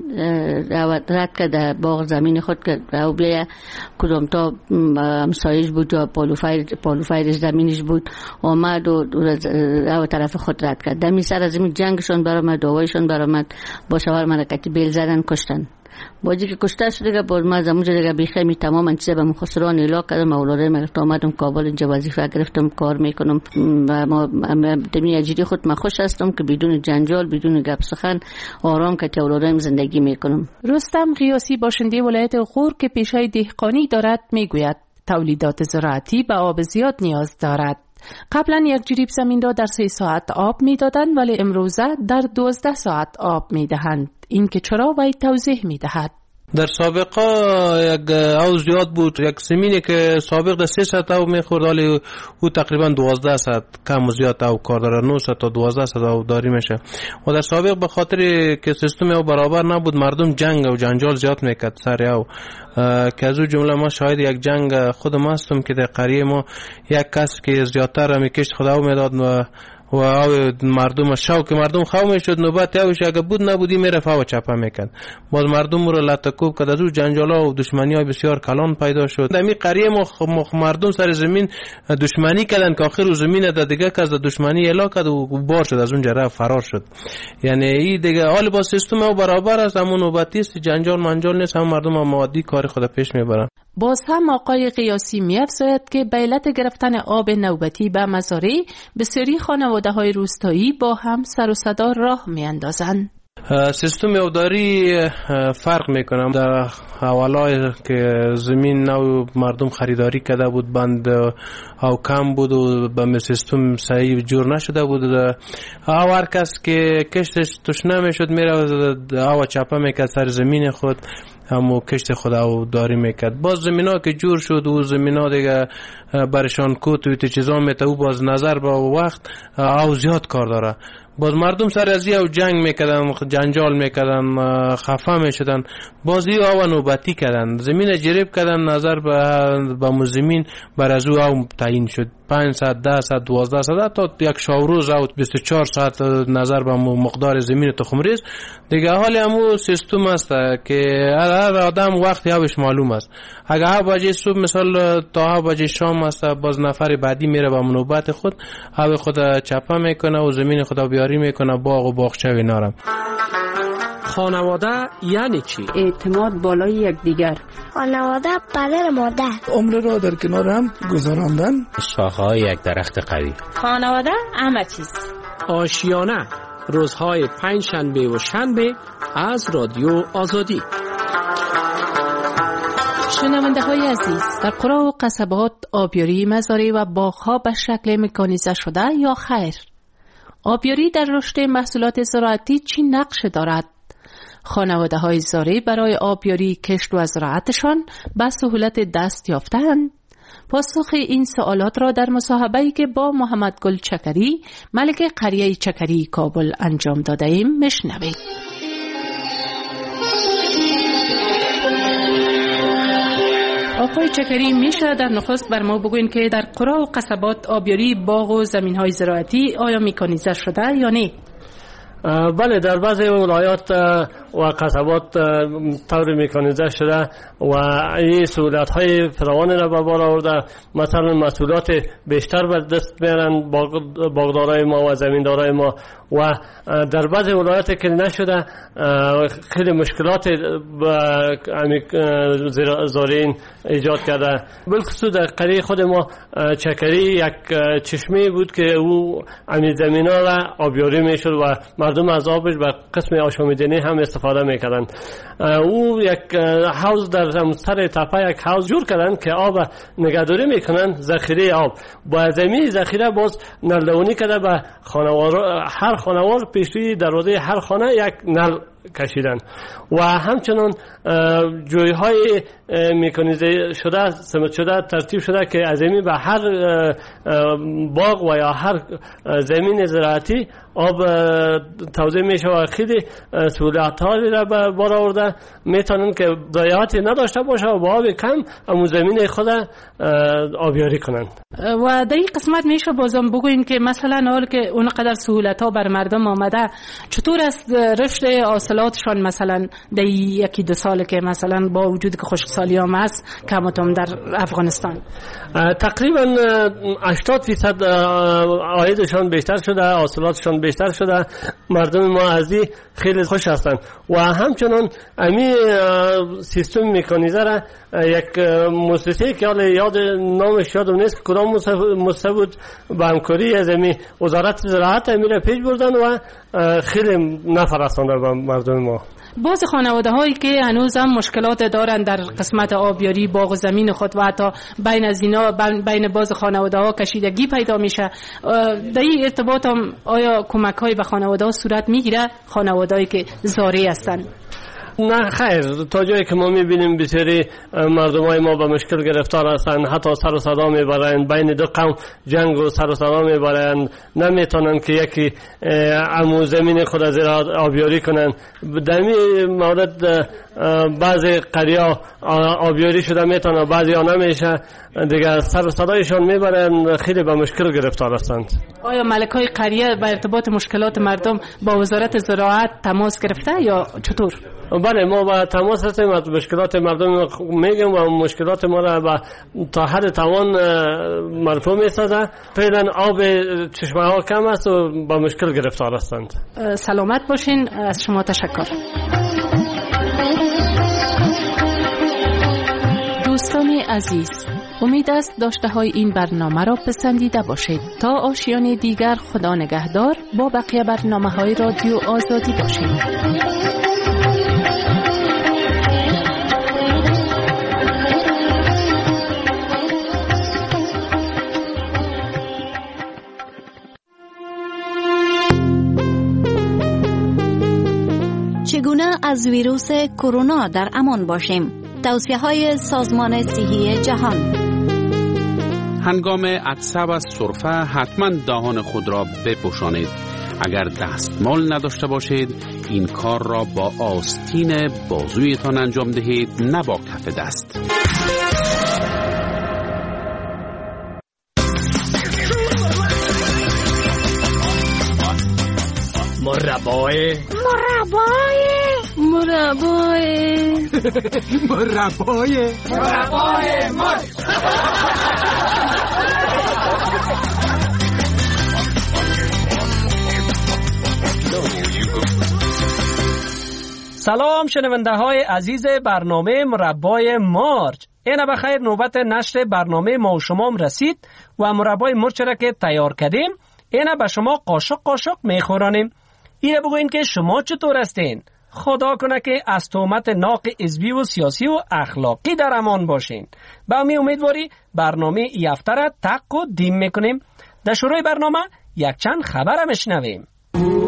رد کرد باغ زمین خود که او بیا کدام تا همسایش بود یا پالوفایر پالوفایر زمینش بود آمد و او طرف خود رد کرد. دمی سر زمین جنگشون برآمد، دعوایشون برآمد، با شوهر من کتی بیل زدن کشتن. باجی که کشته شد دیگه باز ما زمونجا دیگه بیخیمی تمام چیزا به خسران اعلام کردم. اولاده من گفتم اومدم کابل اینجا وظیفه گرفتم کار میکنم و ما دمی اجری خود ما خوش هستم که بدون جنجال بدون گپ سخن آرام که اولادم زندگی میکنم. رستم قیاسی باشنده ولایت غور که پیشه دهقانی دارد میگوید تولیدات زراعتی به آب زیاد نیاز دارد. قبلا یک جریب زمین را در سه ساعت آب می دادند ولی امروزه در دوازده ساعت آب می دهند. این که چرا وی توضیح می دهد. در سابقه یک او زیاد بود، یک زمینی که سابق در سه ساعت او میخورد ولی او تقریبا دوازده ساعت کم و زیاد او کار داره، نه ساعت تا دوازده ساعت او داری میشه. و در سابق به خاطر که سیستم او برابر نبود مردم جنگ و جنجال زیاد میکرد سر او که از او جمله ما شاهد یک جنگ خودم هستم که در قریه ما یک کس که زیادتر میکشت خدا او میداد و و او مردم شوق مردم خو میشد نوبت اوش اگه بود نبودی میرفت و چپه میکرد. باز مردم رو لطکوب کرد، از او جنجالا و دشمنی های بسیار کلان پیدا شد. در می قریه ما مردم سر زمین دشمنی کردن که آخر زمین در دیگه کس دشمنی اعلام کرد و بار شد از اونجا رفت فرار شد. یعنی این دیگه حال با سیستم او برابر است، همون نوبتی است، جنجال منجال نیست، هم مردم هم مادی کار خود پیش میبرن. باز هم آقای قیاسی می‌افزاید که به علت گرفتن آب نوبتی به مزارع بسیاری خانواده‌های روستایی با هم سر و صدا راه می‌اندازند. سیستم آبداری فرق میکنم. در اولای که زمین نو مردم خریداری کرده بود بند او کم بود و به سیستم صحیح جور نشده بود، او هر کس که کشتش توش نمیشد میره او چپه میکرد سر زمین خود، همو کشت خود او داری میکرد. باز زمین ها که جور شد و زمین ها دیگه برشان کوت و چیزا میته و باز نظر به وقت او زیاد کار داره. باز مردم سر از او جنگ میکردن، جنجال میکردن، خفه میشدن، باز ای او نوبتی کردن، زمین جریب کردن، نظر به به مزمین بر از او او تعیین شد. پنج ساعت، ده ساعت، دوازده ساعت تا یک شاوروز او بیست و چهار ساعت نظر به مقدار زمین تخمریز دیگه. حالی همو سیستم است که هر آدم وقت یابش معلوم است. اگر هفت بجه صبح مثال تا هفت بجه شام است، باز نفر بعدی میره به نوبت خود او خود چپه میکنه و زمین خود بیاری میکنه، باغ و باغچه و اینا. خانواده یعنی چی؟ اعتماد بالای یکدیگر. خانواده پدر مادر. عمر را در کنار هم گذراندن. شاخه‌های یک درخت قوی. خانواده همه چیز. آشیانه روزهای پنج شنبه و شنبه از رادیو آزادی. شنونده های عزیز، در قرى و قصبات آبیاری مزارع و باغ‌ها به شکل مکانیزه شده یا خیر؟ آبیاری در رشد محصولات زراعتی چی نقش دارد؟ خانواده های زاری برای آبیاری کشت و زراعتشان به سهولت دست یافتند؟ پاسخ این سوالات را در مصاحبه‌ای که با محمد گل چکری ملک قریه چکری کابل انجام داده ایم میشنوید. آقای چکری، میشه در نخست بر ما بگوین که در قرى و قصبات آبیاری باغ و زمین‌های زراعتی آیا مکانیزه شده یا نه؟ بله، در بعضی ولایات و قصبات طور مکانیزه شده و این سهولت های فراوان را به بار آورده. مثلا مسئولیت بیشتر به دست میارن باغدارای ما و زمیندارای ما و در بعضی ولایات که نشده خیلی مشکلات زارعین ایجاد کرده. بالخصوص در قریه خود ما چکری یک چشمه بود که او امی زمین ها را آبیاری میشد و مردم از آبش به قسم آشامیدنی هم استفاده میکردن. او یک حوض در سر تپه یک حوض جور کردن که آب نگهداری میکنن، ذخیره آب. با زمین ذخیره باز نلدونی کرده به خانوار، هر خانوار پیش روی دروازه هر خانه یک نل کشیدن و همچنان جوی های مکانیزه شده سمت شده ترتیب شده که از زمین به هر باغ و یا هر زمین زراعتی آب توزیع میشه و خیلی سهولت هایی را به بار آورده میتونن که ضایعاتی نداشته باشه و با آب کم امو زمین خود آبیاری کنن. و در این قسمت میشه بازم بگوین که مثلا حال که اونقدر سهولت ها بر مردم آمده، چطور است رشد حاصلاتشان مثلا در یکی دو سال که مثلا با وجود که خشکسالی هم هست کماتم در افغانستان؟ تقریبا هشتاد درصد عایدشان بیشتر شده، حاصلاتشان بیشتر شده. مردم ما از این خیلی خوش هستند و همچنان امی سیستم مکانیزه را یک مؤسسه که حالا یاد نامش یادم نیست که کدام مؤسسه بود با همکاری از امی وزارت زراعت امی را پیش بردن و خیلی نفع رسانده به مردم ما. بعض خانواده هایی که هنوز هم مشکلات دارن در قسمت آبیاری باغ و زمین خود و حتی بین از اینا بین بعض خانواده ها کشیدگی پیدا میشه، در این ارتباط هم آیا کمک های به خانواده ها صورت میگیره، خانواده هایی که زاری هستن؟ نه خیر، تا جایی که ما میبینیم بسیاری مردم های ما به مشکل گرفتار هستند، حتی سر و صدا میبرند، بین دو قوم جنگ و سر و صدا میبرند، نمیتونن که یکی امو زمین خود از آبیاری کنن. در این مورد بعضی قریه آبیاری شده میتونه، بعضی ها نمیشه دیگه، سر و صدایشان میبرند، خیلی به مشکل گرفتار هستند. آیا ملکای قریه به ارتباط مشکلات مردم با وزارت زراعت تماس گرفته یا چطور؟ بله، ما با تماس هستیم، از مشکلات مردم میگیم و مشکلات ما را با تا حد توان مرفوع میسازه. فعلا آب چشمه ها کم است و با مشکل گرفتار هستند. سلامت باشین، از شما تشکر. دوستان عزیز، امید است داشته های این برنامه را پسندیده باشید. تا آشیان دیگر خدا نگهدار، با بقیه برنامه های رادیو آزادی باشید. چگونه از ویروس کرونا در امان باشیم؟ توصیه های سازمان صحی جهان. هنگام عطسه و سرفه حتما دهان خود را بپوشانید. اگر دستمال نداشته باشید این کار را با آستین بازویتان انجام دهید، نه با کف دست. مربای مربای مربای مربای مربای مار. سلام شنونده های عزیز برنامه مربای مارچ. اینا بخیر، نوبت نشر برنامه ما و شما رسید و مربای مرچ را که تیار کردیم اینا به شما قاشق قاشق میخورانیم. اینه بگوین که شما چطور هستین؟ خدا کنه که از تهمت ناق حزبی و سیاسی و اخلاقی در امان باشین. با می امیدواری برنامه ای هفته را تق و دیم میکنیم. در شروع برنامه یک چند خبر میشنویم.